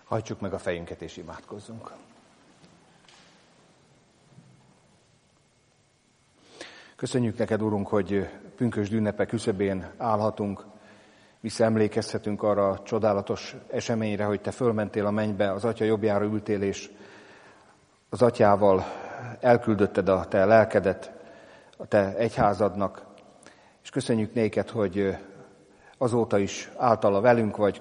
Hajtsuk meg a fejünket és imádkozzunk. Köszönjük neked, Urunk, hogy pünkösd ünnepe küszöbén állhatunk, visszaemlékezhetünk arra a csodálatos eseményre, hogy te fölmentél a mennybe, az Atya jobbjára ültél, és az Atyával elküldötted a te lelkedet a te egyházadnak, és köszönjük néked, hogy azóta is általa velünk vagy,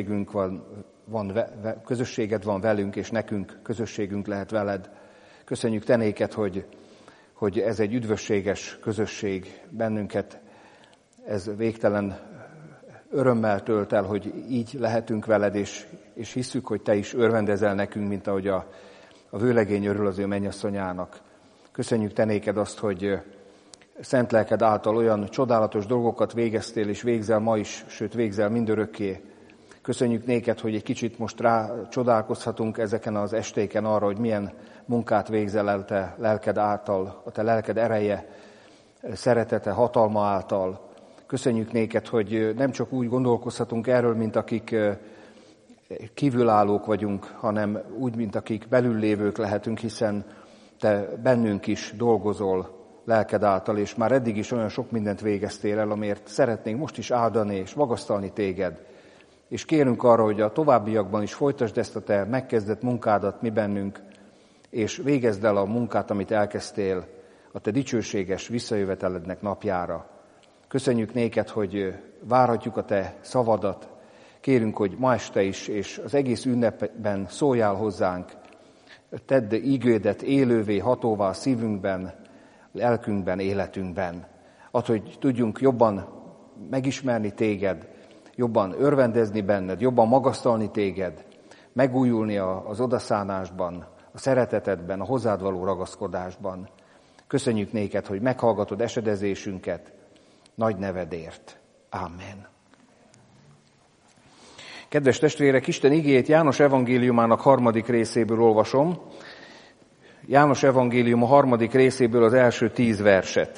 közösséged van velünk, és nekünk közösségünk lehet veled. Köszönjük te néked, hogy ez egy üdvösséges közösség bennünket, ez végtelen örömmel tölt el, hogy így lehetünk veled, és hisszük, hogy te is örvendezel nekünk, mint ahogy a vőlegény örül az ő mennyasszonyának. Köszönjük te néked azt, hogy szent lelked által olyan csodálatos dolgokat végeztél, és végzel ma is, sőt végzel mindörökké. Köszönjük néked, hogy egy kicsit most csodálkozhatunk ezeken az estéken arra, hogy milyen munkát végzel el te lelked által, a te lelked ereje, szeretete, hatalma által. Köszönjük néked, hogy nem csak úgy gondolkozhatunk erről, mint akik kívülállók vagyunk, hanem úgy, mint akik belüllévők lehetünk, hiszen te bennünk is dolgozol lelked által, és már eddig is olyan sok mindent végeztél el, amért szeretnénk most is áldani és magasztalni téged. És kérünk arra, hogy a továbbiakban is folytasd ezt a te megkezdett munkádat mi bennünk, és végezd el a munkát, amit elkezdtél a te dicsőséges visszajövetelednek napjára. Köszönjük néked, hogy várhatjuk a te szavadat. Kérünk, hogy ma este is, és az egész ünnepben szóljál hozzánk. Tedd ígédet élővé, hatóvá a szívünkben, lelkünkben, életünkben. Add, hogy tudjunk jobban megismerni téged, jobban örvendezni benned, jobban magasztalni téged, megújulni az odaszánásban, a szeretetedben, a hozzád való ragaszkodásban. Köszönjük néked, hogy meghallgatod esedezésünket nagy nevedért. Amen. Kedves testvérek, Isten igéjét János evangéliumának 3. részéből olvasom. János evangélium a 3. részéből az első 10 verset.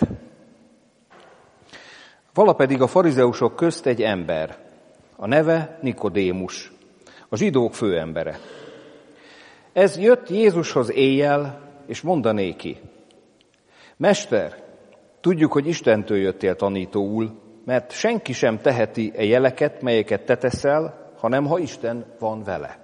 Vala pedig a farizeusok közt egy ember, a neve Nikodémus, a zsidók főembere. Ez jött Jézushoz éjjel, és mondanéki: Mester, tudjuk, hogy Istentől jöttél tanítóul, mert senki sem teheti e jeleket, melyeket te teszel, hanem ha Isten van vele.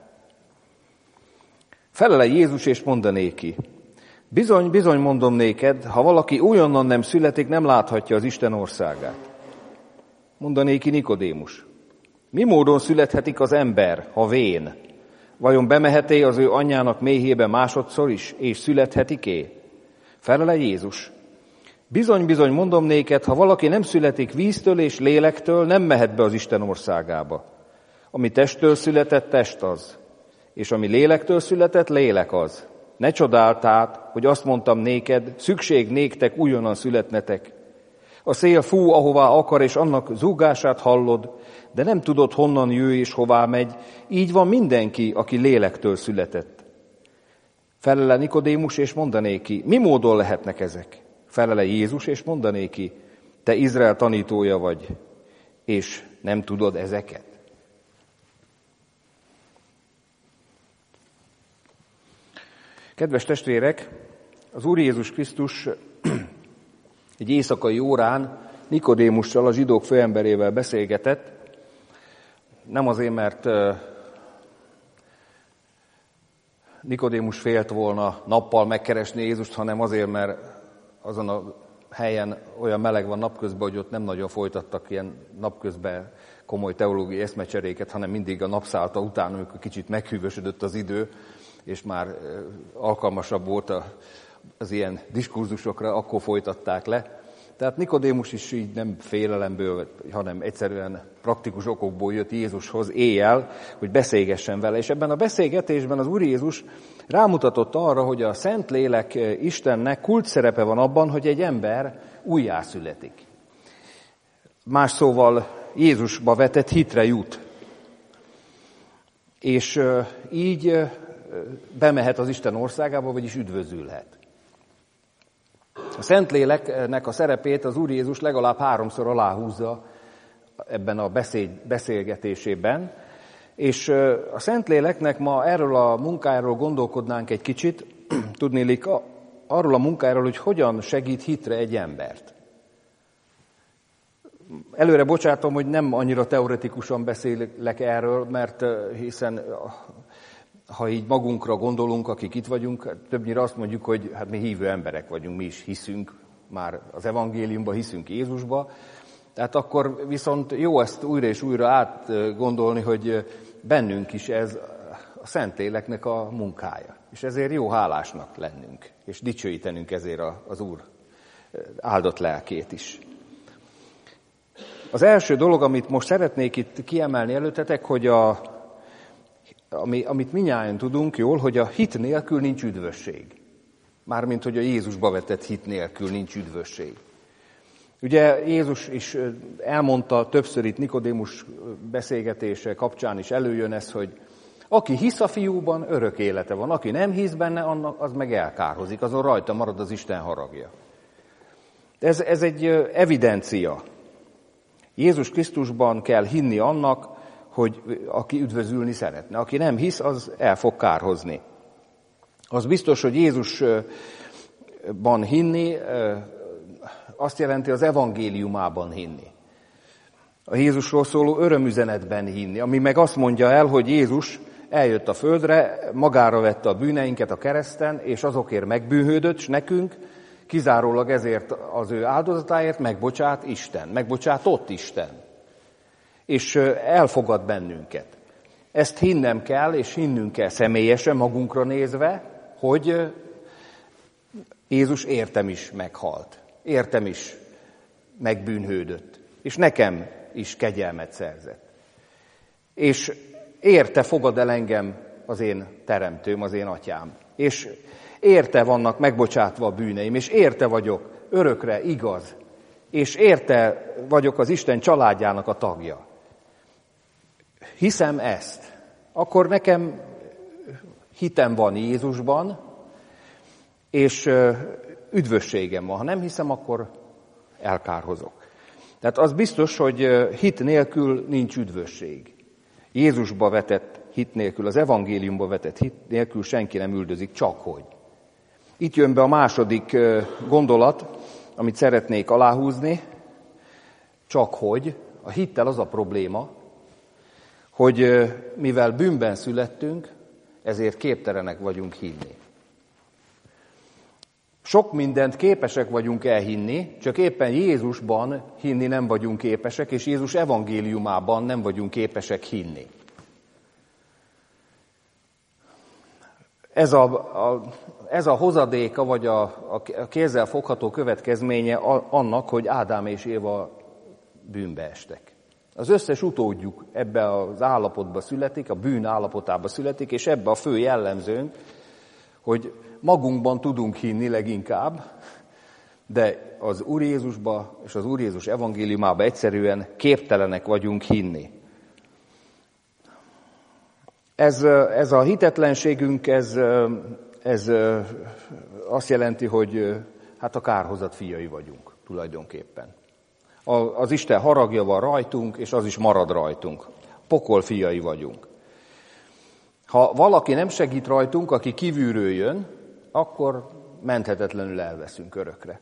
Felele Jézus, és mondanéki: Bizony, bizony mondom néked, ha valaki újonnan nem születik, nem láthatja az Isten országát. Mondanéki Nikodémus: Mi módon születhetik az ember, ha vén? Vajon bemehet-e az ő anyjának méhébe másodszor is, és születhetik-é? Felele Jézus: Bizony, bizony mondom néked, ha valaki nem születik víztől és lélektől, nem mehet be az Isten országába. Ami testtől született, test az, és ami lélektől született, lélek az. Ne csodáld tehát, hogy azt mondtam néked, szükség néktek újonnan születnetek. A szél fú, ahová akar, és annak zúgását hallod, de nem tudod, honnan jöjj és hová megy. Így van mindenki, aki lélektől született. Felele Nikodémus, és mondanéki: Mi módon lehetnek ezek? Felele Jézus, és mondanéki: Te Izrael tanítója vagy, és nem tudod ezeket? Kedves testvérek, az Úr Jézus Krisztus egy éjszakai órán Nikodémussal, a zsidók főemberével beszélgetett. Nem azért, mert Nikodémus félt volna nappal megkeresni Jézust, hanem azért, mert azon a helyen olyan meleg van napközben, hogy ott nem nagyon folytattak ilyen napközben komoly teológiai eszmecseréket, hanem mindig a napszállta után, amikor kicsit meghűvösödött az idő, és már alkalmasabb volt az ilyen diskurzusokra, akkor folytatták le. Tehát Nikodémus is így nem félelemből, hanem egyszerűen praktikus okokból jött Jézushoz éjjel, hogy beszélgessen vele. És ebben a beszélgetésben az Úr Jézus rámutatott arra, hogy a Szentlélek Istennek kulcsszerepe van abban, hogy egy ember újjászületik. Más szóval Jézusba vetett hitre jut. És így bemehet az Isten országába, vagyis üdvözülhet. A Szentléleknek a szerepét az Úr Jézus legalább 3-szor aláhúzza ebben a beszélgetésében, És a Szentléleknek ma erről a munkáról gondolkodnánk egy kicsit, tudnélik arról a munkáról, hogy hogyan segít hitre egy embert. Előre bocsátom, hogy nem annyira teoretikusan beszélek erről, mert hiszen ha így magunkra gondolunk, akik itt vagyunk, többnyire azt mondjuk, hogy hát mi hívő emberek vagyunk, mi is hiszünk már az evangéliumba, hiszünk Jézusba. Tehát akkor viszont jó ezt újra és újra átgondolni, hogy bennünk is ez a Szentléleknek a munkája. És ezért jó hálásnak lennünk, és dicsőítenünk ezért az Úr áldott lelkét is. Az első dolog, amit most szeretnék itt kiemelni előttetek, hogy amit mindnyájan tudunk jól, hogy a hit nélkül nincs üdvösség. Mármint, hogy a Jézusba vetett hit nélkül nincs üdvösség. Ugye Jézus is elmondta többször itt Nikodémus beszélgetése kapcsán is előjön ez, hogy aki hisz a Fiúban, örök élete van. Aki nem hisz benne, annak az meg elkárhozik, azon rajta marad az Isten haragja. Ez egy evidencia. Jézus Krisztusban kell hinni annak, hogy aki üdvözülni szeretne. Aki nem hisz, az el fog kárhozni. Az biztos, hogy Jézusban hinni, azt jelenti az evangéliumában hinni. A Jézusról szóló örömüzenetben hinni, ami meg azt mondja el, hogy Jézus eljött a földre, magára vette a bűneinket a kereszten, és azokért megbűnhődött, és nekünk kizárólag ezért az ő áldozatáért megbocsátott Isten. És elfogad bennünket. Ezt hinnem kell, és hinnünk kell személyesen, magunkra nézve, hogy Jézus értem is meghalt. Értem is megbűnhődött. És nekem is kegyelmet szerzett. És érte fogad el engem az én teremtőm, az én atyám. És érte vannak megbocsátva a bűneim, és érte vagyok örökre igaz. És érte vagyok az Isten családjának a tagja. Hiszem ezt. Akkor nekem hitem van Jézusban, és üdvösségem van. Ha nem hiszem, akkor elkárhozok. Tehát az biztos, hogy hit nélkül nincs üdvösség. Jézusba vetett hit nélkül, az evangéliumba vetett hit nélkül senki nem üldözik, csakhogy. Itt jön be a második gondolat, amit szeretnék aláhúzni, csakhogy. A hittel az a probléma, hogy mivel bűnben születtünk, ezért képtelenek vagyunk hinni. Sok mindent képesek vagyunk elhinni, csak éppen Jézusban hinni nem vagyunk képesek, és Jézus evangéliumában nem vagyunk képesek hinni. Ez a hozadéka, vagy a kézzel fogható következménye annak, hogy Ádám és Éva bűnbe estek. Az összes utódjuk ebbe az állapotba születik, a bűn állapotába születik, és ebbe a fő jellemzőnk, hogy magunkban tudunk hinni leginkább, de az Úr Jézusba és az Úr Jézus evangéliumába egyszerűen képtelenek vagyunk hinni. Ez a hitetlenségünk, ez azt jelenti, hogy hát a kárhozat fiai vagyunk tulajdonképpen. Az Isten haragja van rajtunk, és az is marad rajtunk. Pokol fiai vagyunk. Ha valaki nem segít rajtunk, aki kívülről jön, akkor menthetetlenül elveszünk örökre.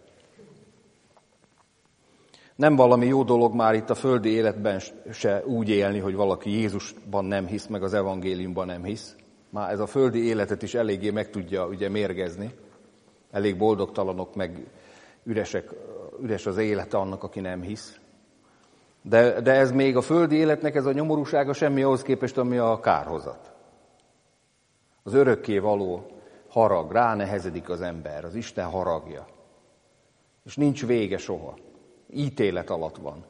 Nem valami jó dolog már itt a földi életben se úgy élni, hogy valaki Jézusban nem hisz, meg az evangéliumban nem hisz. Már ez a földi életet is eléggé meg tudja ugye mérgezni. Elég boldogtalanok, meg üres az élete annak, aki nem hisz. De ez még a földi életnek ez a nyomorúsága semmi ahhoz képest, ami a kárhozat. Az örökké való harag, ránehezedik az ember, az Isten haragja. És nincs vége soha. Ítélet alatt van.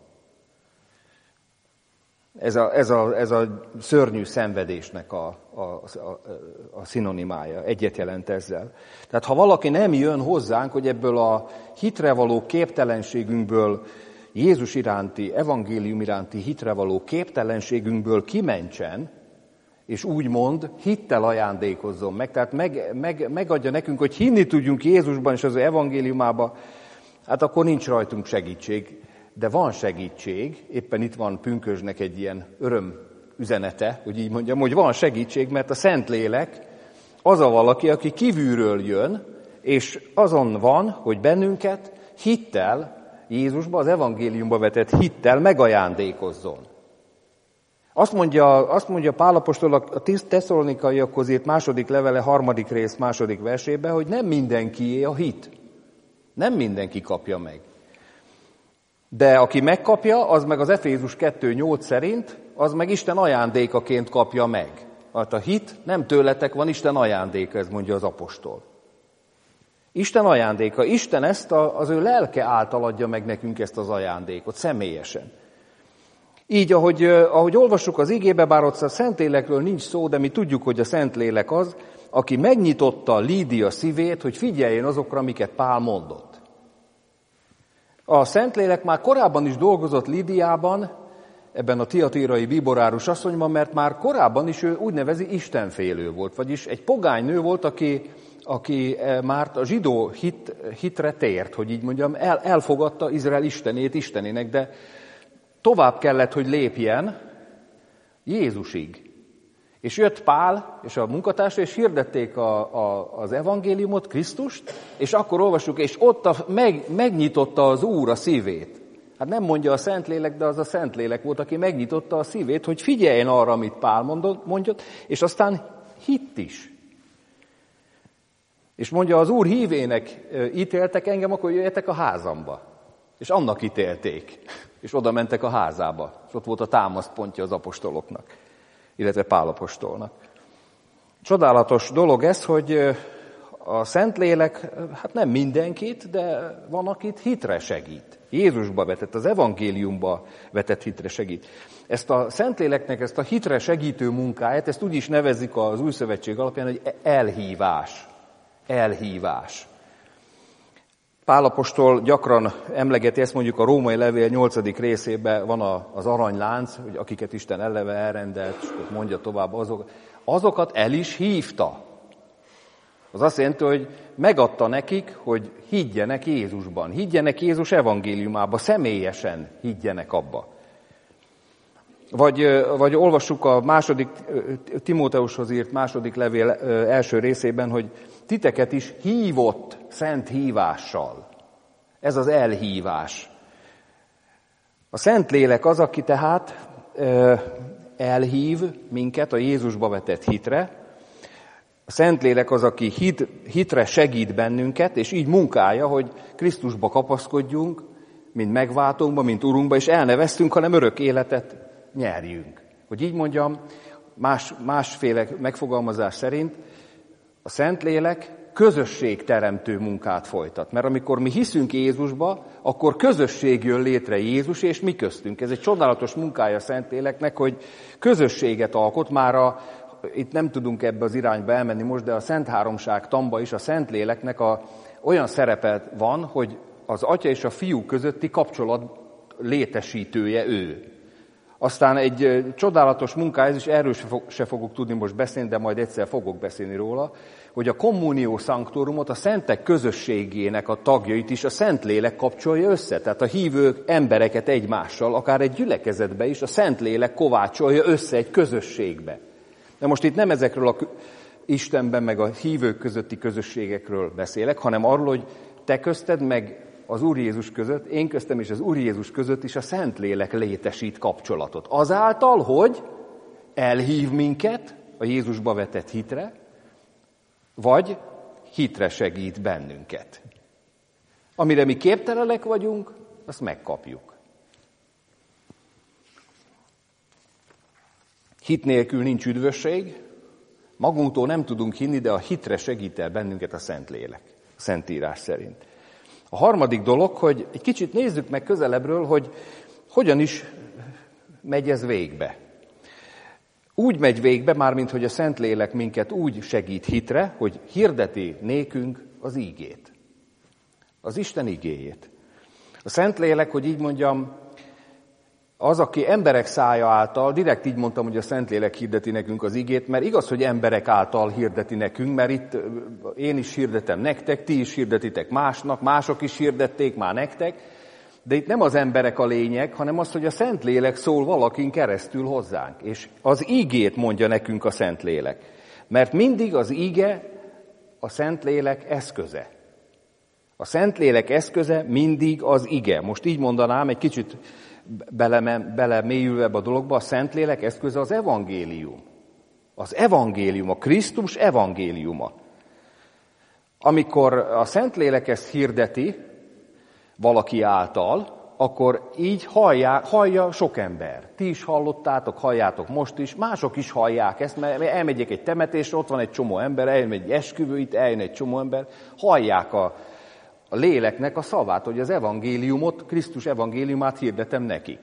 Ez a szörnyű szenvedésnek a szinonimája, egyet jelent ezzel. Tehát ha valaki nem jön hozzánk, hogy ebből a hitre való képtelenségünkből, Jézus iránti, evangélium iránti hitre való képtelenségünkből kimentsen, és úgymond hittel ajándékozzon meg, tehát megadja nekünk, hogy hinni tudjunk Jézusban és az evangéliumában, hát akkor nincs rajtunk segítség. De van segítség, éppen itt van pünkösdnek egy ilyen üzenete, hogy így mondjam, hogy van segítség, mert a Szentlélek az a valaki, aki kívülről jön, és azon van, hogy bennünket hittel, Jézusba, az evangéliumba vetett hittel megajándékozzon. Azt mondja Pál apostol a Tesszalonikaiakhoz írt második levele, 3. rész, 2. versében, hogy nem mindenkié a hit. Nem mindenki kapja meg. De aki megkapja, az meg az Efézus 2.8 szerint, az meg Isten ajándékaként kapja meg. Hát a hit nem tőletek van, Isten ajándéka, ez mondja az apostol. Isten ajándéka. Isten ezt az ő lelke által adja meg nekünk ezt az ajándékot, személyesen. Így, ahogy olvassuk az igébe, bár ott a Szentlélekről nincs szó, de mi tudjuk, hogy a Szentlélek az, aki megnyitotta Lídia szívét, hogy figyeljen azokra, amiket Pál mondott. A Szentlélek már korábban is dolgozott Lídiában, ebben a tiatírai bíborárus asszonyban, mert már korábban is ő úgy nevezi istenfélő volt, vagyis egy pogány nő volt, aki már a zsidó hitre tért, hogy így mondjam, elfogadta Izrael istenét istenének, de tovább kellett, hogy lépjen Jézusig. És jött Pál és a munkatársa, és hirdették az evangéliumot, Krisztust, és akkor olvassuk, és ott megnyitotta az Úr a szívét. Hát nem mondja a Szentlélek, de az a Szentlélek volt, aki megnyitotta a szívét, hogy figyeljen arra, amit Pál mondott, és aztán hitt is. És mondja, az Úr hívének ítéltek engem, akkor jöjjetek a házamba. És annak ítélték. És oda mentek a házába. És ott volt a támaszpontja az apostoloknak, illetve Pál apostolnak. Csodálatos dolog ez, hogy a Szentlélek, hát nem mindenkit, de van, akit hitre segít. Jézusba vetett, az evangéliumba vetett hitre segít. Ezt a Szentléleknek, ezt a hitre segítő munkáját, ezt úgy is nevezik az Új Szövetség alapján, hogy elhívás. Elhívás. Pál apostol gyakran emlegeti, ezt mondjuk a Római levél 8. részében van az aranylánc, hogy akiket Isten eleve elrendelt, és mondja tovább, azokat el is hívta. Az azt jelenti, hogy megadta nekik, hogy higgyenek Jézusban, higgyenek Jézus evangéliumába, személyesen higgyenek abba. Vagy olvassuk a Timóteushoz írt második levél első részében, hogy titeket is hívott szent hívással. Ez az elhívás. A Szentlélek az, aki tehát elhív minket a Jézusba vetett hitre. A Szentlélek az, aki hitre segít bennünket, és így munkálja, hogy Krisztusba kapaszkodjunk, mint megváltónkba, mint Urunkba, és el ne vesztünk, hanem örök életet nyerjünk. Hogy így mondjam, másféle megfogalmazás szerint a Szentlélek közösségteremtő munkát folytat. Mert amikor mi hiszünk Jézusba, akkor közösség jön létre Jézus és mi köztünk. Ez egy csodálatos munkája a Szentléleknek, hogy közösséget alkot. Már itt nem tudunk ebbe az irányba elmenni most, de a Szent Háromság tamba is a Szentléleknek olyan szerepe van, hogy az Atya és a Fiú közötti kapcsolat létesítője ő. Aztán egy csodálatos munka, ez is erről se fogok tudni most beszélni, de majd egyszer fogok beszélni róla, hogy a communio sanctorumot, a szentek közösségének a tagjait is a Szentlélek kapcsolja össze. Tehát a hívő embereket egymással, akár egy gyülekezetbe is a Szentlélek kovácsolja össze egy közösségbe. De most itt nem ezekről a Istenben meg a hívők közötti közösségekről beszélek, hanem arról, hogy te közted meg az Úr Jézus között, én köztem és az Úr Jézus között is a Szentlélek létesít kapcsolatot. Azáltal, hogy elhív minket a Jézusba vetett hitre, vagy hitre segít bennünket. Amire mi képtelenek vagyunk, azt megkapjuk. Hit nélkül nincs üdvösség, magunktól nem tudunk hinni, de a hitre segít el bennünket a Szentlélek, a Szentírás szerint. A harmadik dolog, hogy egy kicsit nézzük meg közelebbről, hogy hogyan is megy ez végbe. Úgy megy végbe, mármint hogy a Szentlélek minket úgy segít hitre, hogy hirdeti nékünk az ígét. Az Isten igéjét. A Szentlélek, hogy így mondjam, az, aki emberek szája által, direkt így mondtam, hogy a Szentlélek hirdeti nekünk az igét, mert igaz, hogy emberek által hirdeti nekünk, mert itt én is hirdetem nektek, ti is hirdetitek másnak, mások is hirdették már nektek, De itt nem az emberek a lényeg, hanem az, hogy a Szentlélek szól valakin keresztül hozzánk. És az ígét mondja nekünk a Szentlélek. Mert mindig az íge a Szentlélek eszköze. A Szentlélek eszköze mindig az ige. Most így mondanám, egy kicsit belemélyülve a dologba, a Szentlélek eszköze az evangélium. Az evangélium, a Krisztus evangéliuma. Amikor a Szentlélek ezt hirdeti valaki által, akkor így hallja sok ember. Ti is hallottátok, halljátok most is, mások is hallják ezt, mert elmegyek egy temetésre, ott van egy csomó ember, elmegy egy esküvő, itt eljön egy csomó ember, hallják a léleknek a szavát, hogy az evangéliumot, Krisztus evangéliumát hirdetem nekik.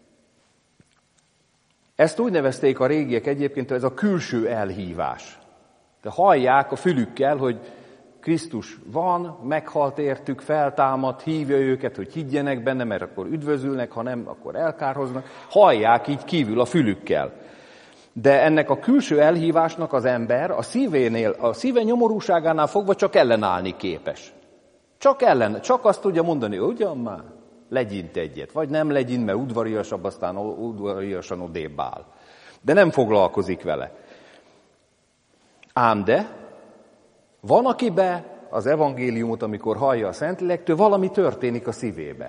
Ezt úgy nevezték a régiek egyébként, hogy ez a külső elhívás. De hallják a fülükkel, hogy Krisztus van, meghalt értük, feltámadt, hívja őket, hogy higgyenek benne, mert akkor üdvözülnek, ha nem, akkor elkárhoznak. Hallják így kívül a fülükkel. De ennek a külső elhívásnak az ember a szíve nyomorúságánál fogva csak ellenállni képes. Csak azt tudja mondani, ugyan már, legyint egyet, vagy nem legyint, mert udvariasabb, aztán udvariasan odébb áll. De nem foglalkozik vele. Ám de van, akiben az evangéliumot, amikor hallja a Szentlélektől, valami történik a szívébe.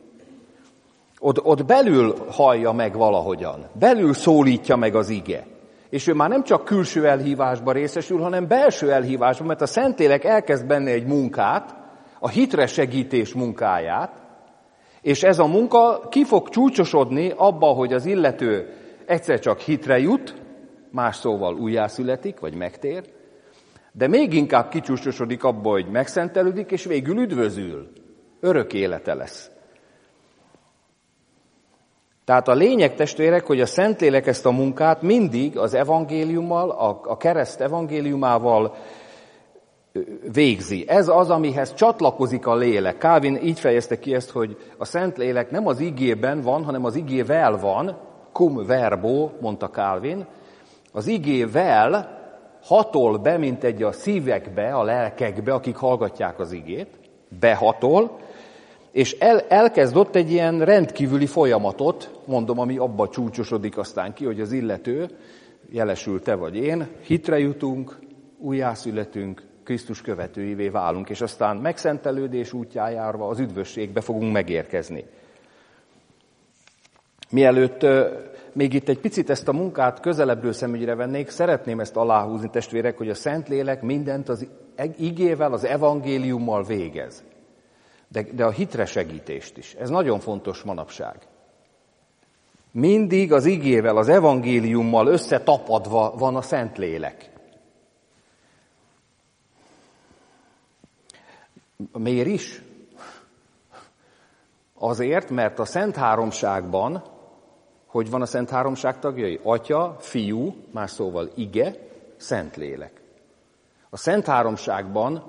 Ott belül hallja meg valahogyan, belül szólítja meg az ige. És ő már nem csak külső elhívásban részesül, hanem belső elhívásban, mert a Szentlélek elkezd benne egy munkát, a hitre segítés munkáját, és ez a munka ki fog csúcsosodni abba, hogy az illető egyszer csak hitre jut, más szóval újjászületik, vagy megtér, de még inkább kicsúcsosodik abba, hogy megszentelődik, és végül üdvözül. Örök élete lesz. Tehát a lényeg, testvérek, hogy a Szentlélek ezt a munkát mindig az evangéliummal, a kereszt evangéliumával végzi. Ez az, amihez csatlakozik a lélek. Calvin így fejezte ki ezt, hogy a Szentlélek nem az igében van, hanem az igével van, cum verbo, mondta Calvin. Az igével hatol be, mint egy a szívekbe, a lelkekbe, akik hallgatják az igét, behatol, és elkezd ott egy ilyen rendkívüli folyamatot, mondom, ami abba csúcsosodik aztán ki, hogy az illető, jelesül te vagy én, hitre jutunk, újjászületünk, Krisztus követőivé válunk, és aztán megszentelődés útján járva az üdvösségbe fogunk megérkezni. Mielőtt még itt egy picit ezt a munkát közelebbről szemügyre vennék, szeretném ezt aláhúzni, testvérek, hogy a Szentlélek mindent az igével, az evangéliummal végez. De a hitre segítést is. Ez nagyon fontos manapság. Mindig az igével, az evangéliummal összetapadva van a Szentlélek. Miért is? Azért, mert a Szent Háromságban, hogy van a Szent Háromság tagjai? Atya, Fiú, más szóval ige, Szentlélek. A Szent Háromságban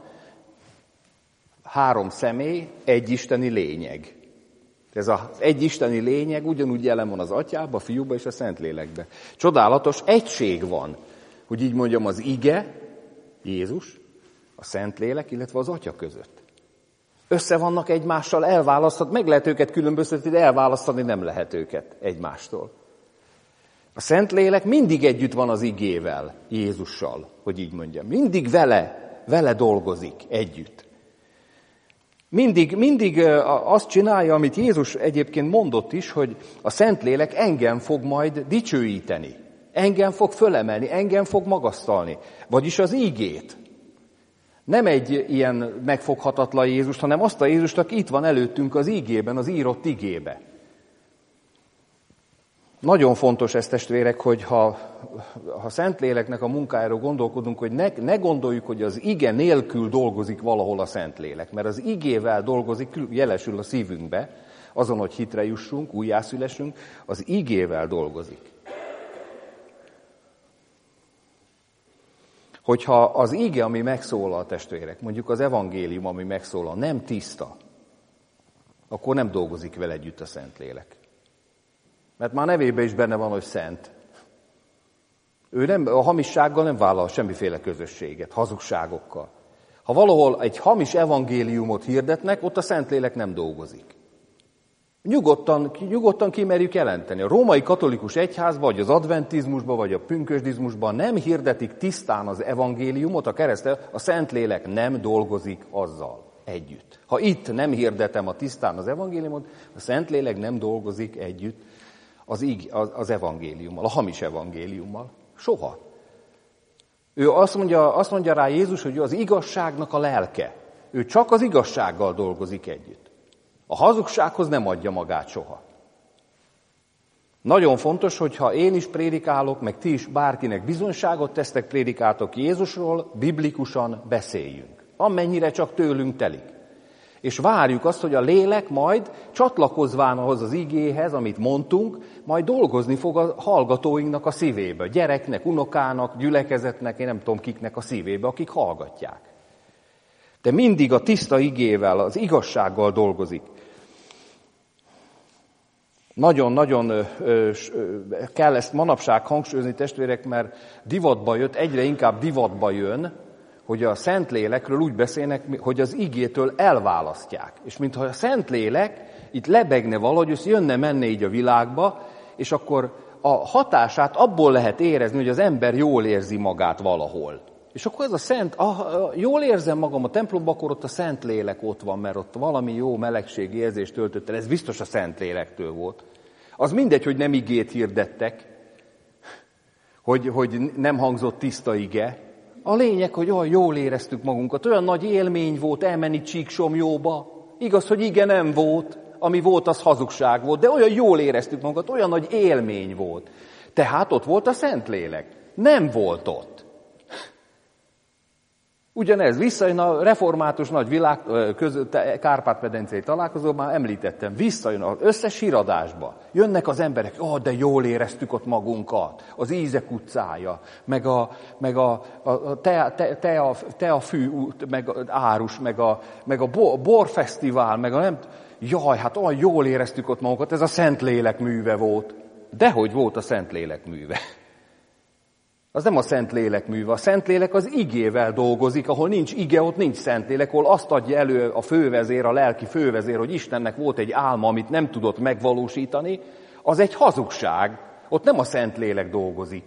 3 személy, egy isteni lényeg. Ez az egy isteni lényeg ugyanúgy jelen van az Atyában, a Fiúban és a Szentlélekben. Csodálatos egység van, hogy így mondjam, az ige, Jézus, a Szentlélek, illetve az Atya között. Össze vannak egymással elválasztani, meg lehet őket különböztetni, de elválasztani nem lehet őket egymástól. A Szentlélek mindig együtt van az igével, Jézussal, hogy így mondjam. Mindig vele dolgozik együtt. Mindig azt csinálja, amit Jézus egyébként mondott is, hogy a Szentlélek engem fog majd dicsőíteni, engem fog fölemelni, engem fog magasztalni, vagyis az ígét. Nem egy ilyen megfoghatatlan Jézust, hanem azt a Jézust, aki itt van előttünk az ígében, az írott ígébe. Nagyon fontos ez, testvérek, hogy ha Szentléleknek a munkájáról gondolkodunk, hogy ne gondoljuk, hogy az ige nélkül dolgozik valahol a Szentlélek, mert az igével dolgozik, jelesül a szívünkbe, azon, hogy hitre jussunk, újjászülessünk, az igével dolgozik. Hogyha az íge, ami megszólal, testvérek, mondjuk az evangélium, ami megszólal, nem tiszta, akkor nem dolgozik vele együtt a Szentlélek. Mert már nevében is benne van, hogy szent. Ő a hamissággal nem vállal semmiféle közösséget, hazugságokkal. Ha valahol egy hamis evangéliumot hirdetnek, ott a Szentlélek nem dolgozik. Nyugodtan kimerjük jelenteni. A római katolikus egyházban, vagy az adventizmusban, vagy a pünkösdizmusban nem hirdetik tisztán az evangéliumot, a keresztel, a Szentlélek nem dolgozik azzal együtt. Ha itt nem hirdetem a tisztán az evangéliumot, a Szentlélek nem dolgozik együtt az evangéliummal, a hamis evangéliummal. Soha. Ő azt mondja rá Jézus, hogy ő az igazságnak a lelke. Ő csak az igazsággal dolgozik együtt. A hazugsághoz nem adja magát soha. Nagyon fontos, hogyha én is prédikálok, meg ti is bárkinek bizonyságot tesztek, prédikáltok Jézusról, biblikusan beszéljünk. Amennyire csak tőlünk telik. És várjuk azt, hogy a lélek majd csatlakozván ahhoz az igéhez, amit mondtunk, majd dolgozni fog a hallgatóinknak a szívébe. Gyereknek, unokának, gyülekezetnek, én nem tudom kiknek a szívébe, akik hallgatják. De mindig a tiszta igével, az igazsággal dolgozik. Nagyon-nagyon kell ezt manapság hangsúlyozni, testvérek, mert divatba jött, egyre inkább divatba jön, hogy a Szentlélekről úgy beszélnek, hogy az igétől elválasztják. És mintha a Szentlélek itt lebegne valahogy, és jönne-menne így a világba, és akkor a hatását abból lehet érezni, hogy az ember jól érzi magát valahol. És akkor ez a szent, jól érzem magam a templomban, akkor ott a Szentlélek ott van, mert ott valami jó melegségi érzést töltött el, ez biztos a Szentlélektől volt. Az mindegy, hogy nem igét hirdettek, hogy nem hangzott tiszta ige. A lényeg, hogy olyan jól éreztük magunkat, olyan nagy élmény volt elmenni Csíksomjóba. Igaz, hogy ige nem volt, ami volt, az hazugság volt, de olyan jól éreztük magunkat, olyan nagy élmény volt. Tehát ott volt a Szentlélek. Nem volt ott. Ugyanez visszajön a református nagy Kárpát-medencei találkozóban, már említettem, visszajön az összes híradásba. Jönnek az emberek, de jól éreztük ott magunkat, az Ízek utcája, meg a Teafű út, meg Árus, meg a Borfesztivál, meg a nem... Jaj, hát olyan jól éreztük ott magunkat, ez a Szentlélek műve volt. Dehogy volt a Szentlélek műve. Az nem a Szentlélek műve. A Szentlélek az igével dolgozik, ahol nincs ige, ott nincs Szentlélek, ahol azt adja elő a fővezér, a lelki fővezér, hogy Istennek volt egy álma, amit nem tudott megvalósítani, az egy hazugság. Ott nem a Szentlélek dolgozik.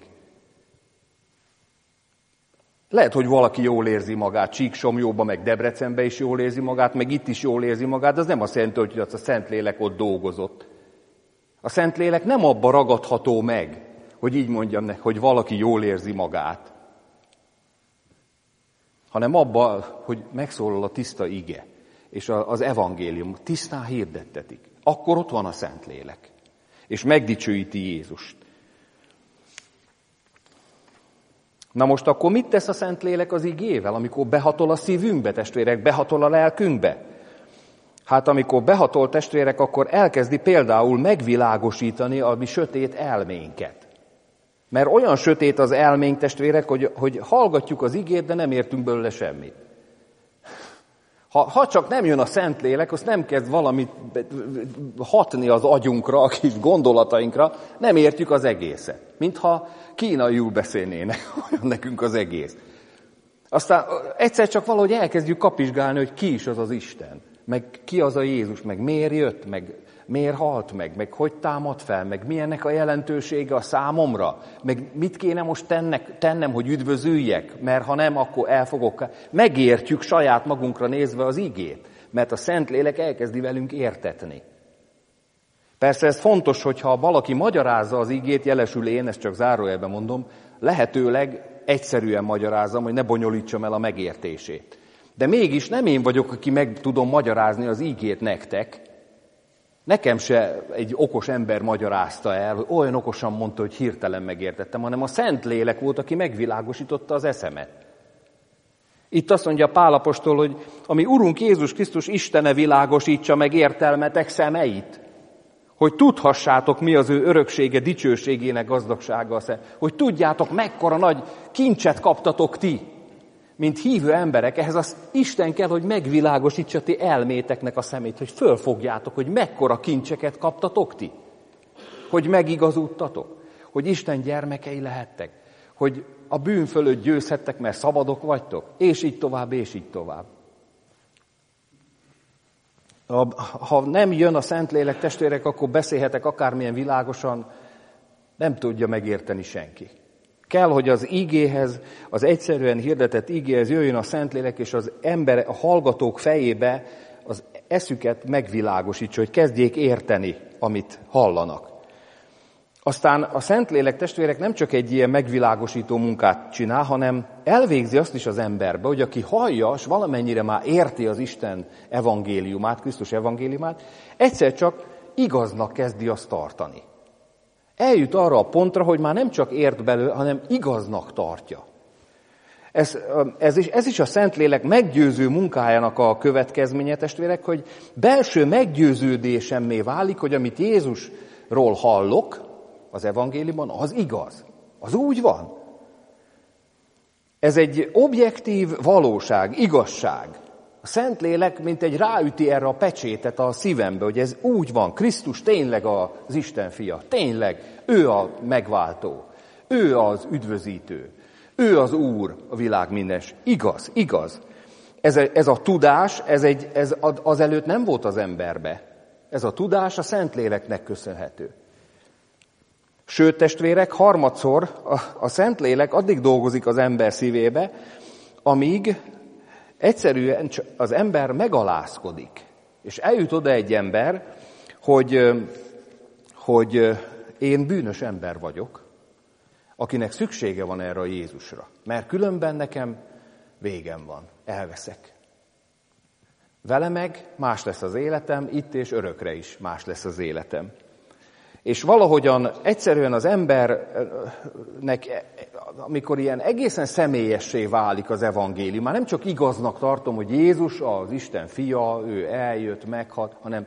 Lehet, hogy valaki jól érzi magát, Csíksomjóban, meg Debrecenben is jól érzi magát, meg itt is jól érzi magát, de az nem azt jelenti, hogy az a Szentlélek ott dolgozott. A Szentlélek nem abba ragadható meg, hogy így mondjam, hogy valaki jól érzi magát, hanem abban, hogy megszólal a tiszta ige, és az evangélium tisztán hirdettetik. Akkor ott van a Szentlélek, és megdicsőíti Jézust. Na most akkor mit tesz a Szentlélek az igével, amikor behatol a szívünkbe, testvérek, behatol a lelkünkbe? Hát amikor behatol, testvérek, akkor elkezdi például megvilágosítani a mi sötét elménket. Mert olyan sötét az elménk, testvérek, hogy hallgatjuk az igét, de nem értünk belőle semmit. Ha csak nem jön a Szentlélek, azt nem kezd valamit hatni az agyunkra, a kis gondolatainkra, nem értjük az egészet. Mintha kínaiul beszélnének, olyan nekünk az egész. Aztán egyszer csak valahogy elkezdjük kapizsgálni, hogy ki is az az Isten, meg ki az a Jézus, meg miért jött, meg miért halt meg hogy támad fel, meg milyennek a jelentősége a számomra, meg mit kéne most tennem, hogy üdvözüljek, mert ha nem, akkor el fogok. Megértjük saját magunkra nézve az igét, mert a Szentlélek elkezdi velünk értetni. Persze ez fontos, hogyha valaki magyarázza az igét, jelesül én, ezt csak zárójelben mondom, lehetőleg egyszerűen magyarázzam, hogy ne bonyolítsam el a megértését. De mégis nem én vagyok, aki meg tudom magyarázni az igét nektek. Nekem se egy okos ember magyarázta el, hogy olyan okosan mondta, hogy hirtelen megértettem, hanem a Szentlélek volt, aki megvilágosította az eszemet. Itt azt mondja Pál apostol, hogy ami Urunk Jézus Krisztus Istene világosítsa meg értelmetek szemeit, hogy tudhassátok, mi az ő öröksége, dicsőségének gazdagsága, hogy tudjátok, mekkora nagy kincset kaptatok ti, mint hívő emberek. Ehhez az Isten kell, hogy megvilágosítsa ti elméteknek a szemét, hogy fölfogjátok, hogy mekkora kincseket kaptatok ti, hogy megigazultatok, hogy Isten gyermekei lehettek, hogy a bűn fölött győzhettek, mert szabadok vagytok, és így tovább, és így tovább. Ha nem jön a Szentlélek, testvérek, akkor beszélhetek akármilyen világosan, nem tudja megérteni senki. Kell, hogy az igéhez, az egyszerűen hirdetett igéhez jöjjön a Szentlélek, és az ember, a hallgatók fejébe az eszüket megvilágosítsa, hogy kezdjék érteni, amit hallanak. Aztán a Szentlélek, testvérek, nem csak egy ilyen megvilágosító munkát csinál, hanem elvégzi azt is az emberbe, hogy aki hallja, és valamennyire már érti az Isten evangéliumát, Krisztus evangéliumát, egyszer csak igaznak kezdi azt tartani. Eljut arra a pontra, hogy már nem csak ért belőle, hanem igaznak tartja. Ez is a Szentlélek meggyőző munkájának a következménye, testvérek, hogy belső meggyőződésemmé válik, hogy amit Jézusról hallok az evangéliumban, az igaz. Az úgy van. Ez egy objektív valóság, igazság. A Szentlélek mint egy ráüti erre a pecsétet a szívembe, hogy ez úgy van. Krisztus tényleg az Isten fia. Tényleg ő a megváltó. Ő az üdvözítő. Ő az Úr, a világ mindens. Igaz, igaz. Ez a tudás, ez azelőtt nem volt az emberbe. Ez a tudás a Szentléleknek köszönhető. Sőt, testvérek, harmadszor a Szentlélek addig dolgozik az ember szívébe, amíg egyszerűen az ember megalázkodik. És eljut oda egy ember, hogy én bűnös ember vagyok, akinek szüksége van erre a Jézusra. Mert különben nekem végem van, elveszek. Vele meg más lesz az életem, itt és örökre is más lesz az életem. És valahogyan egyszerűen az embernek, amikor ilyen egészen személyessé válik az evangélium, már nem csak igaznak tartom, hogy Jézus az Isten fia, ő eljött, meghalt, hanem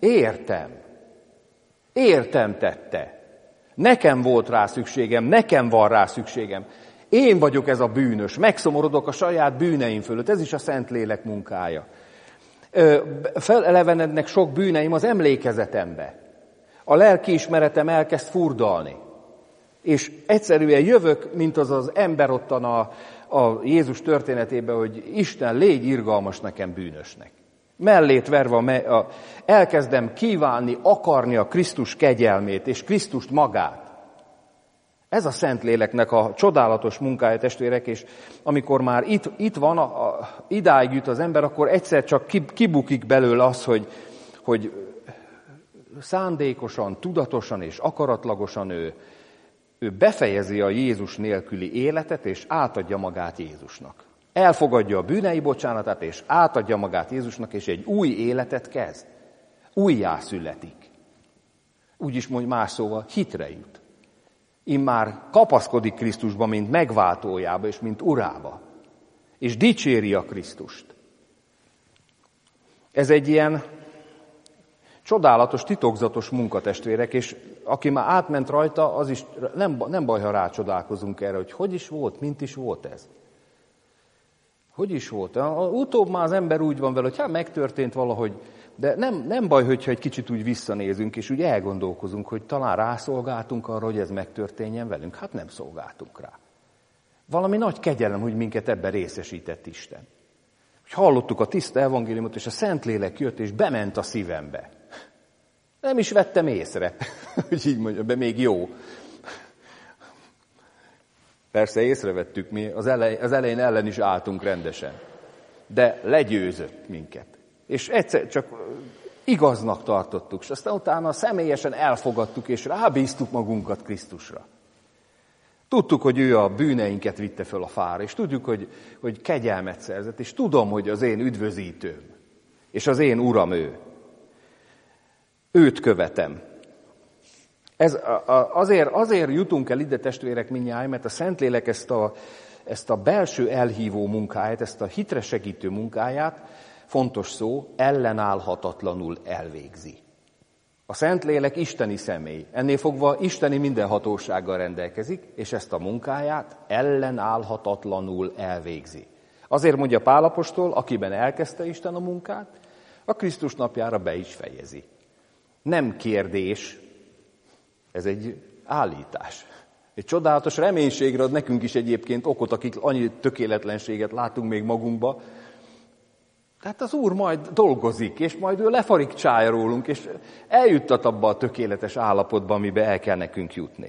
értem tette. Nekem volt rá szükségem, nekem van rá szükségem. Én vagyok ez a bűnös, megszomorodok a saját bűneim fölött, ez is a Szentlélek munkája. Felelevenednek sok bűneim az emlékezetembe. A lelkiismeretem elkezd furdalni. És egyszerűen jövök, mint az ember ottan a Jézus történetében, hogy Isten, légy irgalmas nekem bűnösnek. Mellét verve elkezdem kívánni, akarni a Krisztus kegyelmét és Krisztust magát. Ez a Szentléleknek a csodálatos munkája, testvérek, és amikor már itt van, idáig jut az ember, akkor egyszer csak kibukik belőle az, hogy szándékosan, tudatosan és akaratlagosan ő befejezi a Jézus nélküli életet, és átadja magát Jézusnak. Elfogadja a bűnei bocsánatát, és átadja magát Jézusnak, és egy új életet kezd. Újjászületik. Úgy is mondj más szóval, hitre jut. Immár kapaszkodik Krisztusba, mint megváltójába, és mint urába. És dicséri a Krisztust. Ez egy ilyen csodálatos, titokzatos munkatestvérek, és aki már átment rajta, az is nem baj, ha rácsodálkozunk erre, hogy is volt, mint is volt ez. Hogy is volt? Utóbb már az ember úgy van vele, hogy hát megtörtént valahogy, de nem baj, hogyha egy kicsit úgy visszanézünk, és úgy elgondolkozunk, hogy talán rászolgáltunk arra, hogy ez megtörténjen velünk. Hát nem szolgáltunk rá. Valami nagy kegyelem, hogy minket ebben részesített Isten. Hogy hallottuk a tiszta evangéliumot, és a Szentlélek jött, és bement a szívembe. Nem is vettem észre, hogy így mondjam, de még jó. Persze észrevettük mi, az elején ellen is álltunk rendesen. De legyőzött minket. És egyszer csak igaznak tartottuk, és aztán utána személyesen elfogadtuk, és rábíztuk magunkat Krisztusra. Tudtuk, hogy ő a bűneinket vitte föl a fára, és tudjuk, hogy kegyelmet szerzett, és tudom, hogy az én üdvözítőm, és az én uram ő. Őt követem. Azért jutunk el ide, testvérek, mindnyájan, mert a Szentlélek ezt a belső elhívó munkáját, ezt a hitre segítő munkáját, fontos szó, ellenállhatatlanul elvégzi. A Szentlélek isteni személy. Ennél fogva isteni mindenhatósággal rendelkezik, és ezt a munkáját ellenállhatatlanul elvégzi. Azért mondja Pál apostol, akiben elkezdte Isten a munkát, a Krisztus napjára be is fejezi. Nem kérdés, ez egy állítás. Egy csodálatos reménységre ad nekünk is egyébként okot, akik annyi tökéletlenséget látunk még magunkba. Hát az Úr majd dolgozik, és majd ő lefarigcsálja rólunk, és eljuttat abba a tökéletes állapotba, amibe el kell nekünk jutni.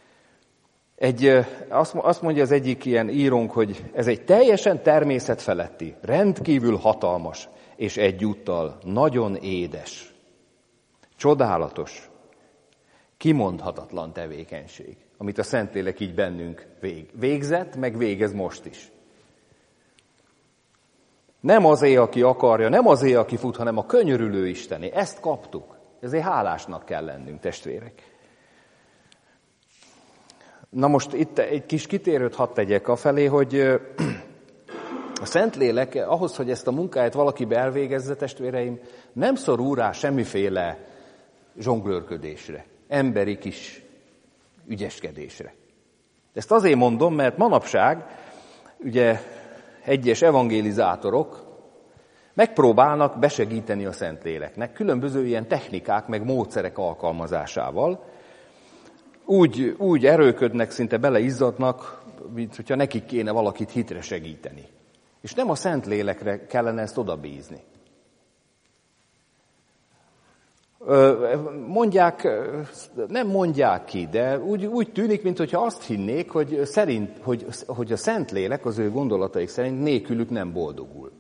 Azt mondja az egyik ilyen írónk, hogy ez egy teljesen természetfeletti, rendkívül hatalmas, és egyúttal nagyon édes, csodálatos, kimondhatatlan tevékenység, amit a Szentlélek így bennünk végzett, meg végez most is. Nem azé, aki akarja, nem azé, aki fut, hanem a könyörülő Istené. Ezt kaptuk. Ezért hálásnak kell lennünk, testvérek. Na most itt egy kis kitérőt hadd tegyek afelé, hogy a Szentlélek ahhoz, hogy ezt a munkáját valakibe elvégezze, testvéreim, nem szorul rá semmiféle zsonglőrködésre, emberi kis ügyeskedésre. Ezt azért mondom, mert manapság ugye egyes evangelizátorok megpróbálnak besegíteni a Szentléleknek különböző ilyen technikák meg módszerek alkalmazásával. Úgy erőködnek, szinte beleizzadnak, mint hogyha nekik kéne valakit hitre segíteni. És nem a Szentlélekre kellene ezt odabízni. Nem mondják ki, de úgy tűnik, mintha azt hinnék, hogy a Szentlélek az ő gondolataik szerint nélkülük nem boldogul.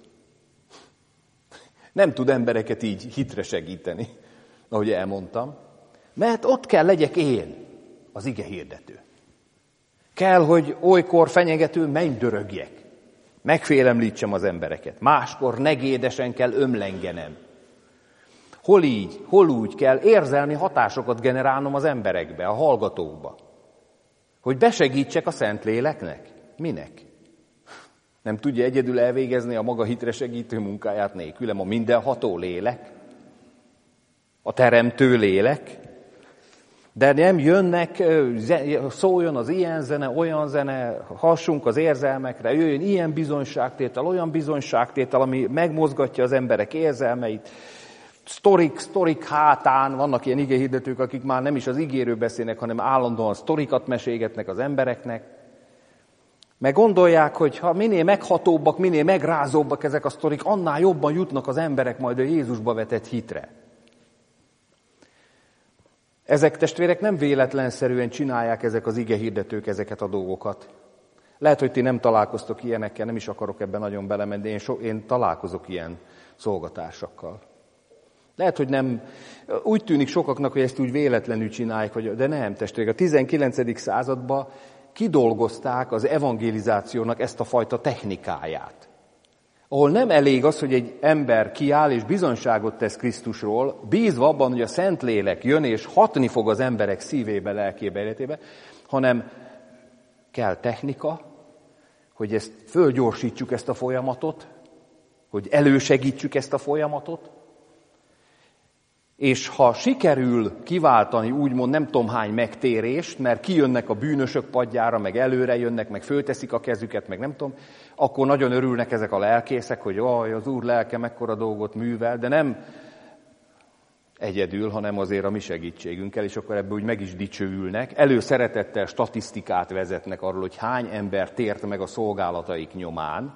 Nem tud embereket így hitre segíteni, ahogy elmondtam, mert ott kell legyek én, az ige hirdető. Kell, hogy olykor fenyegető mennydörögjek, megfélemlítsem az embereket, máskor negédesen kell ömlengenem. Hol így, hol úgy kell érzelmi hatásokat generálnom az emberekbe, a hallgatókba. Hogy besegítsek a Szentléleknek. Minek? Nem tudja egyedül elvégezni a maga hitre segítő munkáját nélkülem a mindenható lélek? A teremtő lélek? De nem jönnek, szóljon az ilyen zene, olyan zene, hassunk az érzelmekre, jöjjön ilyen bizonyságtétel, olyan bizonyságtétel, ami megmozgatja az emberek érzelmeit. Sztorik hátán, vannak ilyen igehirdetők, akik már nem is az igéről beszélnek, hanem állandóan sztorikat meségetnek az embereknek. Meg gondolják, hogy ha minél meghatóbbak, minél megrázóbbak ezek a sztorik, annál jobban jutnak az emberek majd a Jézusba vetett hitre. Ezek testvérek nem véletlenszerűen csinálják ezek az igehirdetők ezeket a dolgokat. Lehet, hogy ti nem találkoztok ilyenekkel, nem is akarok ebben nagyon belemenni, én találkozok ilyen szolgatársakkal. Lehet, hogy nem, úgy tűnik sokaknak, hogy ezt úgy véletlenül csinálják, de nem, testvérek. A 19. században kidolgozták az evangelizációnak ezt a fajta technikáját. Ahol nem elég az, hogy egy ember kiáll és bizonyságot tesz Krisztusról, bízva abban, hogy a Szentlélek jön és hatni fog az emberek szívébe, lelkébe, életébe, hanem kell technika, hogy ezt fölgyorsítsuk ezt a folyamatot, hogy elősegítsük ezt a folyamatot, és ha sikerül kiváltani úgymond nem tudom hány megtérést, mert kijönnek a bűnösök padjára, meg előre jönnek, meg fölteszik a kezüket, meg nem tudom, akkor nagyon örülnek ezek a lelkészek, hogy az Úr lelke mekkora dolgot művel, de nem egyedül, hanem azért a mi segítségünkkel, és akkor ebből úgy meg is dicsőülnek. Előszeretettel statisztikát vezetnek arról, hogy hány ember tért meg a szolgálataik nyomán.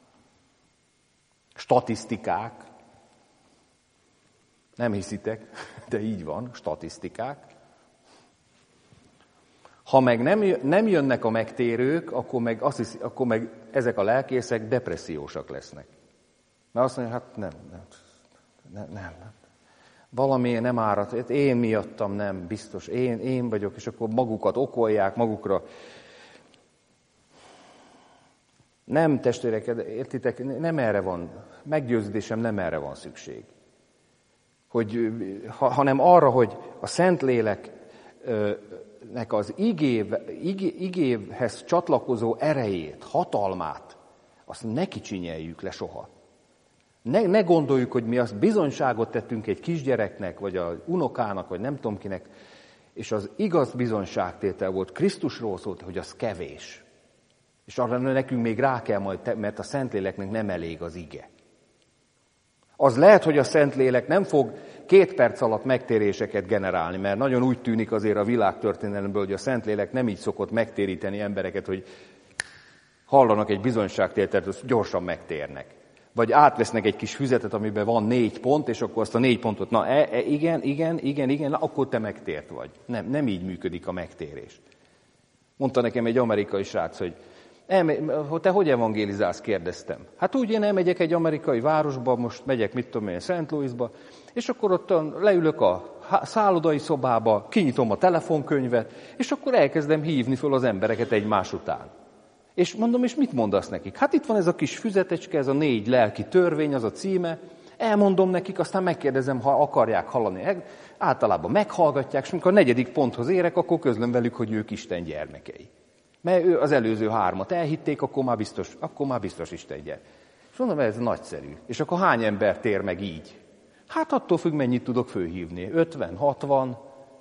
Statisztikák. Nem hiszitek, de így van, statisztikák. Ha meg nem jönnek a megtérők, akkor meg ezek a lelkészek depressziósak lesznek. Mert azt mondja, hát nem. Valamiért nem árad, én miattam nem, biztos, én vagyok, és akkor magukat okolják, magukra. Nem, testvérek, értitek, nem erre van, meggyőződésem nem erre van szükség. Hanem arra, hogy a Szentléleknek az igéhez csatlakozó erejét, hatalmát, azt ne kicsinyeljük le soha. Ne gondoljuk, hogy mi azt bizonyságot tettünk egy kisgyereknek, vagy az unokának, vagy nem tudom kinek, és az igaz bizonyságtétel volt, Krisztusról szólt, hogy az kevés. És arra nekünk még rá kell majd, mert a Szentléleknek nem elég az ige. Az lehet, hogy a Szentlélek nem fog 2 perc alatt megtéréseket generálni, mert nagyon úgy tűnik azért a világtörténelemből, hogy a Szentlélek nem így szokott megtéríteni embereket, hogy hallanak egy bizonyságtételt, gyorsan megtérnek. Vagy átvesznek egy kis füzetet, amiben van 4 pont, és akkor azt a 4 pontot, igen, akkor te megtért vagy. Nem így működik a megtérés. Mondta nekem egy amerikai srác, hogy te hogy evangélizálsz, kérdeztem. Hát úgy, én elmegyek egy amerikai városba, most megyek, mit tudom én, St. Louisba, és akkor ott leülök a szállodai szobába, kinyitom a telefonkönyvet, és akkor elkezdem hívni föl az embereket egymás után. És mondom, és mit mondasz nekik? Hát itt van ez a kis füzetecske, ez a 4 lelki törvény, az a címe, elmondom nekik, aztán megkérdezem, ha akarják hallani. Általában meghallgatják, és amikor a 4. ponthoz érek, akkor közlöm velük, hogy ők Isten gyermekei. Mert ő az előző 3-at elhitték, akkor már biztos Isten gyermek. És mondom, ez nagyszerű. És akkor hány ember tér meg így? Hát attól függ, mennyit tudok fölhívni. 50, 60.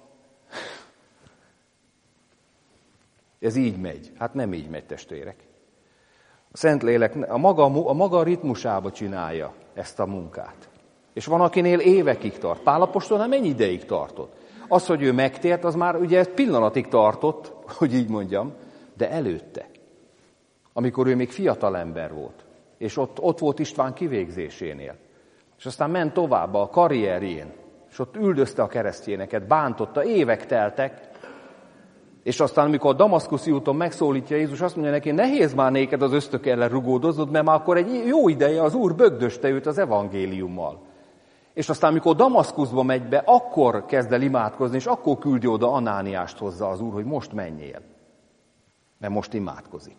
Ez így megy. Hát nem így megy, testvérek. A Szentlélek a maga ritmusába csinálja ezt a munkát. És van, akinél évekig tart. Pál apostol nem mennyi ideig tartott. Az, hogy ő megtért, az már ugye pillanatig tartott, hogy így mondjam, de előtte. Amikor ő még fiatal ember volt. És ott volt István kivégzésénél. És aztán ment tovább a karrierjén. És ott üldözte a keresztényeket, bántotta, évek teltek. És aztán, amikor a damaszkuszi úton megszólítja Jézus, azt mondja neki, nehéz már néked az ösztök ellen rugódoznod, mert már akkor egy jó ideje az Úr bögdöste őt az evangéliummal. És aztán, amikor Damaszkuszba megy be, akkor kezd el imádkozni, és akkor küldi oda Anániást hozzá az Úr, hogy most menjél. Mert most imádkozik.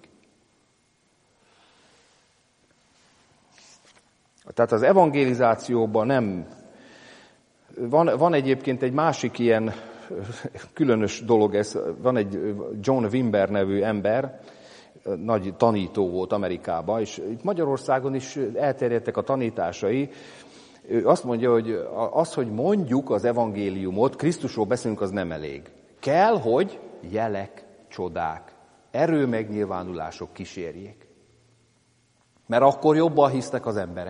Tehát az evangelizációban nem... Van egyébként egy másik ilyen különös dolog, ez van egy John Wimber nevű ember, nagy tanító volt Amerikában, és itt Magyarországon is elterjedtek a tanításai. Ő azt mondja, hogy az, hogy mondjuk az evangéliumot, Krisztusról beszélünk, az nem elég. Kell, hogy jelek, csodák, erőmegnyilvánulások kísérjék. Mert akkor jobban hisznek az emberek.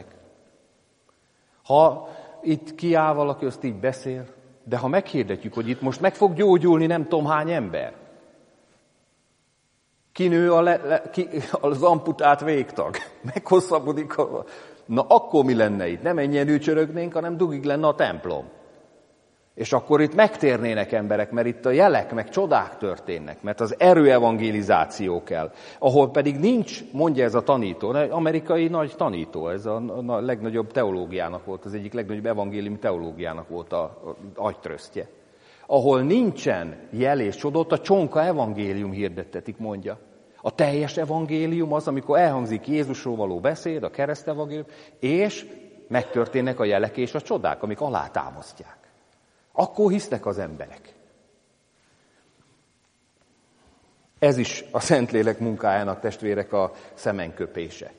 Ha itt kiáll valaki, azt így beszél, de ha meghirdetjük, hogy itt most meg fog gyógyulni nem tudom hány ember, kinő az amputált végtag, meghosszabbodik, na akkor mi lenne itt? Nem ennyien ücsörögnénk, hanem dugig lenne a templom. És akkor itt megtérnének emberek, mert itt a jelek, meg csodák történnek, mert az erőevangelizáció kell. Ahol pedig nincs, mondja ez a tanító, amerikai nagy tanító, ez a legnagyobb teológiának volt, az egyik legnagyobb evangéliumi teológiának volt a agytrösztje. Ahol nincsen jel és csodot, a csonka evangélium hirdettetik, mondja. A teljes evangélium az, amikor elhangzik Jézusról való beszéd, a keresztevangélium, és megtörténnek a jelek és a csodák, amik alátámasztják. Akkor hisznek az emberek. Ez is a Szentlélek munkájának, testvérek, a szemenköpése.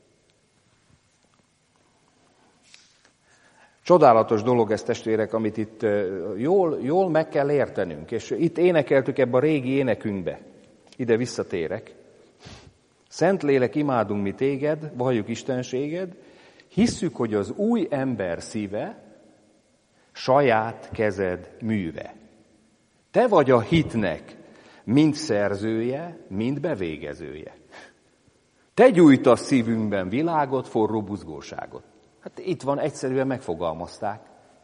Csodálatos dolog ez, testvérek, amit itt jól meg kell értenünk. És itt énekeltük ebbe a régi énekünkbe. Ide visszatérek. Szentlélek, imádunk mi téged, valljuk istenséged, hisszük, hogy az új ember szíve saját kezed műve. Te vagy a hitnek mind szerzője, mind bevégezője. Te gyújtasz szívünkben világot, forró buzgóságot. Hát itt van, egyszerűen megfogalmazták.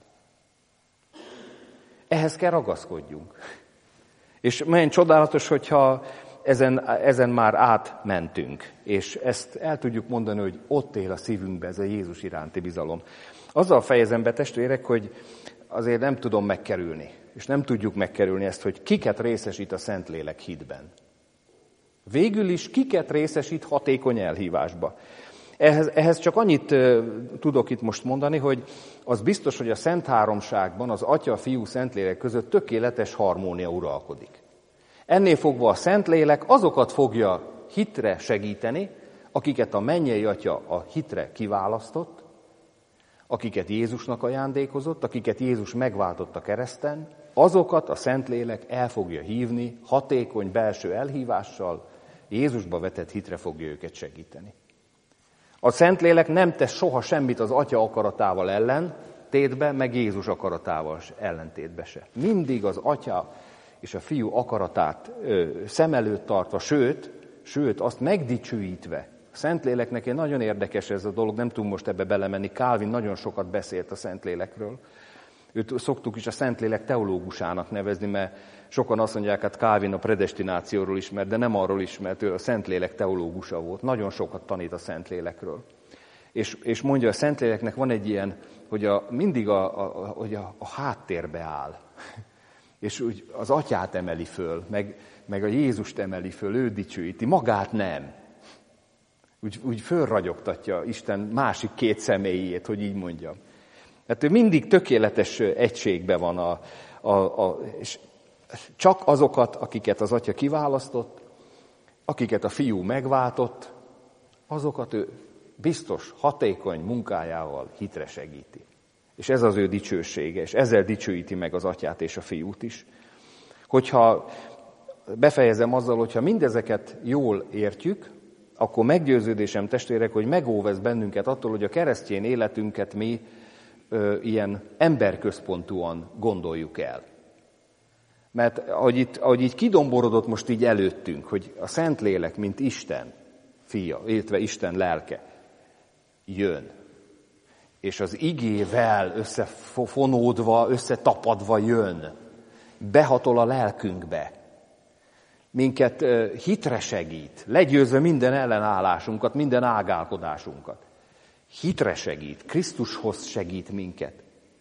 Ehhez kell ragaszkodjunk. És milyen csodálatos, hogyha ezen már átmentünk, és ezt el tudjuk mondani, hogy ott él a szívünkben ez a Jézus iránti bizalom. Azzal fejezem be, testvérek, hogy azért nem tudom megkerülni, és nem tudjuk megkerülni ezt, hogy kiket részesít a Szentlélek hitben. Végül is kiket részesít hatékony elhívásba. Ehhez csak annyit tudok itt most mondani, hogy az biztos, hogy a Szent Háromságban az Atya, Fiú, Szentlélek között tökéletes harmónia uralkodik. Ennél fogva a Szentlélek azokat fogja hitre segíteni, akiket a mennyei Atya a hitre kiválasztott, akiket Jézusnak ajándékozott, akiket Jézus megváltott a kereszten, azokat a Szentlélek el fogja hívni hatékony belső elhívással, Jézusba vetett hitre fogja őket segíteni. A Szentlélek nem tesz soha semmit az Atya akaratával ellentétbe, meg Jézus akaratával ellentétbe se. Mindig az Atya és a Fiú akaratát szem előtt tartva, sőt azt megdicsőítve A Szentléleknek egy nagyon érdekes ez a dolog, nem tudunk most ebbe belemenni. Calvin nagyon sokat beszélt a Szentlélekről. Őt szoktuk is a Szentlélek teológusának nevezni, mert sokan azt mondják, hát Calvin a predestinációról ismert, de nem arról ismert, ő a Szentlélek teológusa volt. Nagyon sokat tanít a Szentlélekről. És mondja, a Szentléleknek van egy ilyen, hogy mindig a háttérbe áll. És úgy az Atyát emeli föl, meg a Jézust emeli föl, ő dicsőíti, magát nem. Úgy fölragyogtatja Isten másik két személyét, hogy így mondjam. Hát ő mindig tökéletes egységben van, és csak azokat, akiket az Atya kiválasztott, akiket a Fiú megváltott, azokat ő biztos, hatékony munkájával hitre segíti. És ez az ő dicsősége, és ezzel dicsőíti meg az Atyát és a Fiút is. Hogyha befejezem azzal, hogyha mindezeket jól értjük, akkor meggyőződésem, testvérek, hogy megóvez bennünket attól, hogy a keresztény életünket mi ilyen emberközpontúan gondoljuk el. Mert ahogy így kidomborodott most így előttünk, hogy a Szentlélek, mint Isten fia, illetve Isten lelke jön, és az igével összefonódva, összetapadva jön, behatol a lelkünkbe, minket hitre segít, legyőzve minden ellenállásunkat, minden ágálkodásunkat. Hitre segít, Krisztushoz segít minket.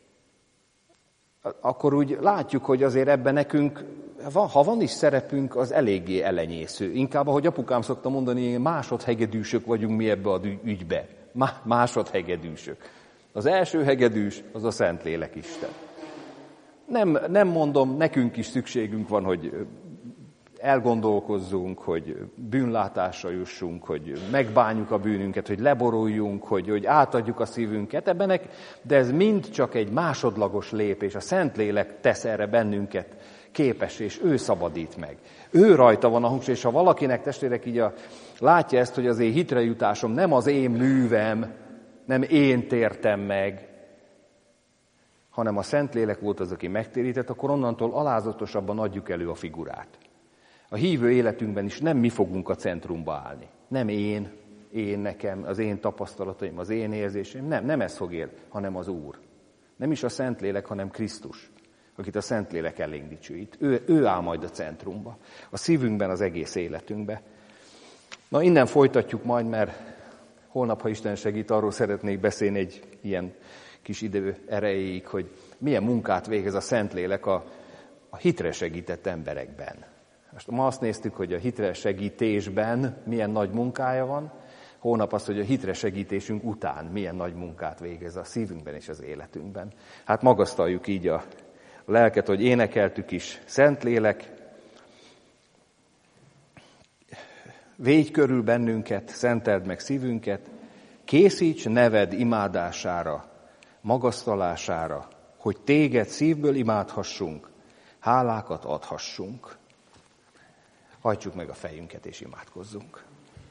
Akkor úgy látjuk, hogy azért ebben nekünk, ha van is szerepünk, az eléggé elenyésző. Inkább, ahogy apukám szokta mondani, másodhegedűsök vagyunk mi ebbe az ügybe. Másodhegedűsök. Az első hegedűs, az a Szentlélek Isten. Nem mondom, nekünk is szükségünk van, hogy elgondolkozzunk, hogy bűnlátásra jussunk, hogy megbánjuk a bűnünket, hogy leboruljunk, hogy átadjuk a szívünket, de ez mind csak egy másodlagos lépés. A Szentlélek tesz erre bennünket képes, és ő szabadít meg. Ő rajta van a hangsúly, és ha valakinek, testvérek, így látja ezt, hogy az én hitre jutásom nem az én művem, nem én tértem meg, hanem a Szentlélek volt az, aki megtérített, akkor onnantól alázatosabban adjuk elő a figurát. A hívő életünkben is nem mi fogunk a centrumba állni. Nem én nekem, az én tapasztalataim, az én érzéseim. Nem ez fog érni, hanem az Úr. Nem is a Szentlélek, hanem Krisztus, akit a Szentlélek elénk dicsőít. Ő áll majd a centrumba, a szívünkben, az egész életünkben. Na, innen folytatjuk majd, mert holnap, ha Isten segít, arról szeretnék beszélni egy ilyen kis idő erejéig, hogy milyen munkát végez a Szentlélek a hitre segített emberekben. Most ma azt néztük, hogy a hitre segítésben milyen nagy munkája van, holnap az, hogy a hitre segítésünk után milyen nagy munkát végez a szívünkben és az életünkben. Hát magasztaljuk így a lelket, hogy énekeltük is. Szentlélek, védj körül bennünket, szenteld meg szívünket, készíts neved imádására, magasztalására, hogy téged szívből imádhassunk, hálákat adhassunk. Hajtsuk meg a fejünket és imádkozzunk.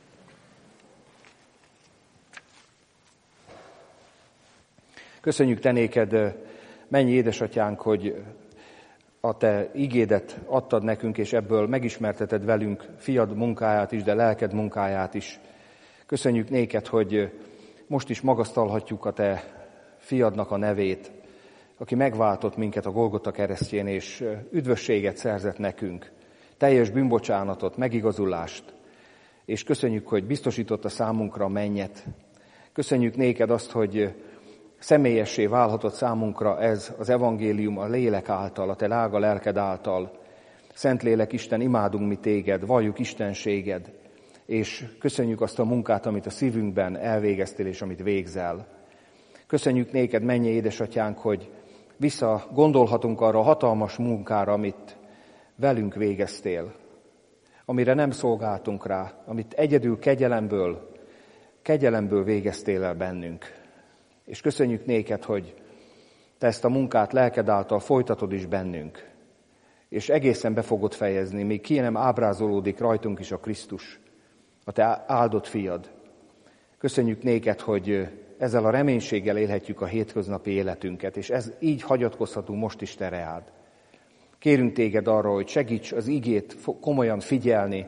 Köszönjük te néked, mennyi édesatyánk, hogy a te igédet adtad nekünk, és ebből megismerteted velünk fiad munkáját is, de lelked munkáját is. Köszönjük néked, hogy most is magasztalhatjuk a te fiadnak a nevét, aki megváltott minket a Golgota keresztjén, és üdvösséget szerzett nekünk, teljes bűnbocsánatot, megigazulást, és köszönjük, hogy biztosította számunkra a mennyet. Köszönjük néked azt, hogy személyessé válhatott számunkra ez az evangélium a lélek által, a te lága lelked által. Szentlélek Isten, imádunk mi téged, valljuk istenséged, és köszönjük azt a munkát, amit a szívünkben elvégeztél, és amit végzel. Köszönjük néked, mennyi édesatyánk, hogy visszagondolhatunk arra a hatalmas munkára, amit velünk végeztél, amire nem szolgáltunk rá, amit egyedül kegyelemből végeztél el bennünk. És köszönjük néked, hogy te ezt a munkát lelked által folytatod is bennünk, és egészen be fogod fejezni, még ki nem ábrázolódik rajtunk is a Krisztus, a te áldott fiad. Köszönjük néked, hogy ezzel a reménységgel élhetjük a hétköznapi életünket, és így hagyatkozhatunk most is te reád. Kérünk téged arra, hogy segíts az igét komolyan figyelni,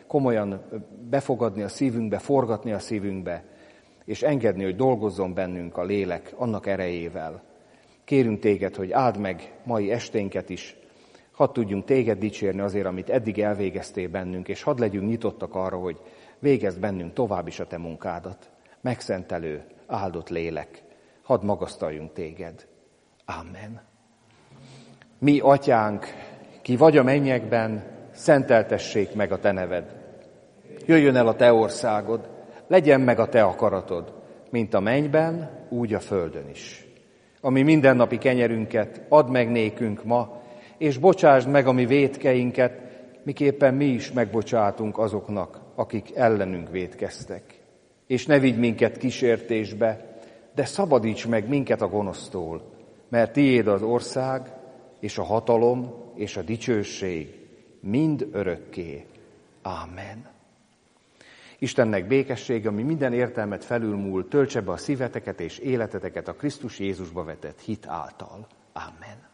komolyan befogadni a szívünkbe, forgatni a szívünkbe, és engedni, hogy dolgozzon bennünk a lélek annak erejével. Kérünk téged, hogy áld meg mai esténket is, hadd tudjunk téged dicsérni azért, amit eddig elvégeztél bennünk, és hadd legyünk nyitottak arra, hogy végezd bennünk tovább is a te munkádat. Megszentelő, áldott lélek, hadd magasztaljunk téged. Amen. Mi, atyánk, ki vagy a mennyekben, szenteltessék meg a te neved. Jöjjön el a te országod, legyen meg a te akaratod, mint a mennyben, úgy a földön is. Ami mindennapi kenyerünket add meg nékünk ma, és bocsásd meg a mi vétkeinket, miképpen mi is megbocsátunk azoknak, akik ellenünk vétkeztek. És ne vigy minket kísértésbe, de szabadíts meg minket a gonosztól, mert tiéd az ország, és a hatalom, és a dicsőség mind örökké. Ámen. Istennek békessége, ami minden értelmet felülmúl, töltse be a szíveteket és életeteket a Krisztus Jézusba vetett hit által. Ámen.